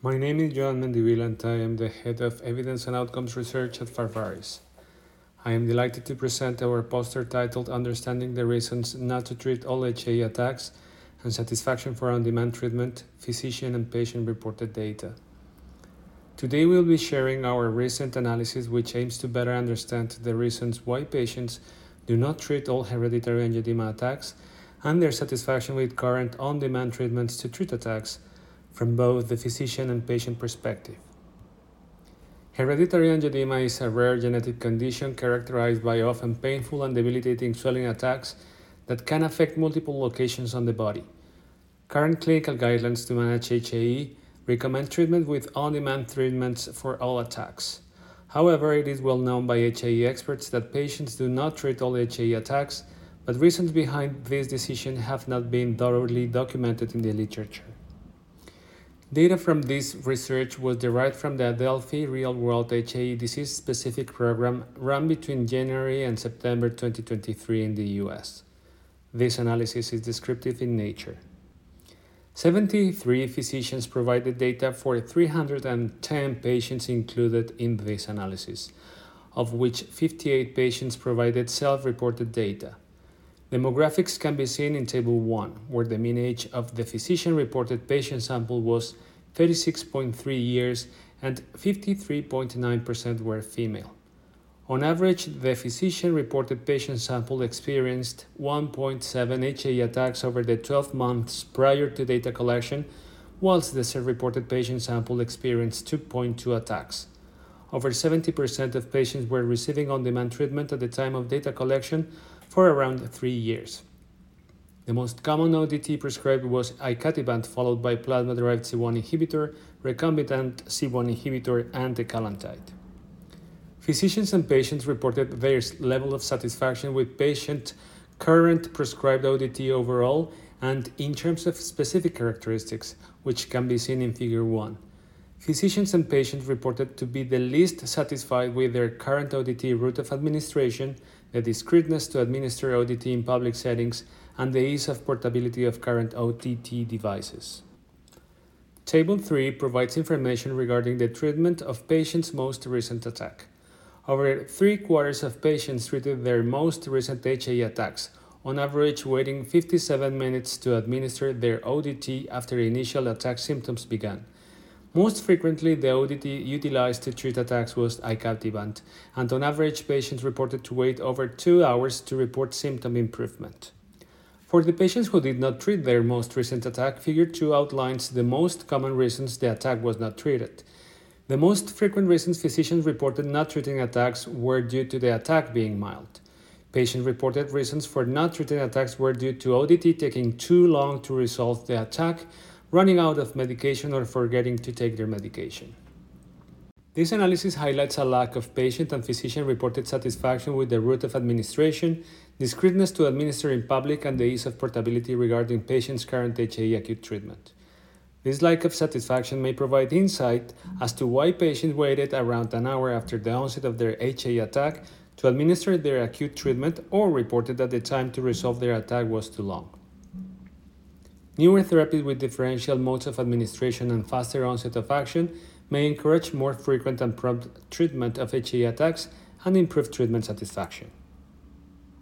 My name is Joan Mendivil and I am the head of Evidence and Outcomes Research at Pharvaris. I am delighted to present our poster titled Understanding the Reasons Not to Treat All HAE Attacks and Satisfaction for On-Demand Treatment, Physician and Patient-Reported Data. Today we'll be sharing our recent analysis which aims to better understand the reasons why patients do not treat all hereditary angioedema attacks and their satisfaction with current on-demand treatments to treat attacks from both the physician and patient perspective. Hereditary angioedema is a rare genetic condition characterized by often painful and debilitating swelling attacks that can affect multiple locations on the body. Current clinical guidelines to manage HAE recommend treatment with on-demand treatments for all attacks. However, it is well known by HAE experts that patients do not treat all HAE attacks, but reasons behind this decision have not been thoroughly documented in the literature. Data from this research was derived from the Adelphi Real-World HAE Disease-Specific Program run between January and September 2023 in the US. This analysis is descriptive in nature. 73 physicians provided data for 310 patients included in this analysis, of which 58 patients provided self-reported data. Demographics can be seen in Table 1, where the mean age of the physician-reported patient sample was 36.3 years and 53.9% were female. On average, the physician-reported patient sample experienced 1.7 HAE attacks over the 12 months prior to data collection, whilst the self-reported patient sample experienced 2.2 attacks. Over 70% of patients were receiving on-demand treatment at the time of data collection for around 3 years. The most common ODT prescribed was icatibant, followed by plasma-derived C1 inhibitor, recombinant C1 inhibitor, and ecallantide. Physicians and patients reported their level of satisfaction with patient current prescribed ODT overall and in terms of specific characteristics, which can be seen in Figure 1. Physicians and patients reported to be the least satisfied with their current ODT route of administration, the discreteness to administer ODT in public settings, and the ease of portability of current ODT devices. Table 3 provides information regarding the treatment of patients' most recent attack. Over 3/4 of patients treated their most recent HAE attacks, on average waiting 57 minutes to administer their ODT after initial attack symptoms began. Most frequently, the ODT utilized to treat attacks was icatibant, and on average, patients reported to wait over 2 hours to report symptom improvement. For the patients who did not treat their most recent attack, Figure 2 outlines the most common reasons the attack was not treated. The most frequent reasons physicians reported not treating attacks were due to the attack being mild. Patient-reported reasons for not treating attacks were due to ODT taking too long to resolve the attack, running out of medication, or forgetting to take their medication. This analysis highlights a lack of patient and physician-reported satisfaction with the route of administration, discreteness to administer in public, and the ease of portability regarding patients' current HAE acute treatment. This lack of satisfaction may provide insight as to why patients waited around an hour after the onset of their HAE attack to administer their acute treatment or reported that the time to resolve their attack was too long. Newer therapies with differential modes of administration and faster onset of action may encourage more frequent and prompt treatment of HAE attacks and improve treatment satisfaction.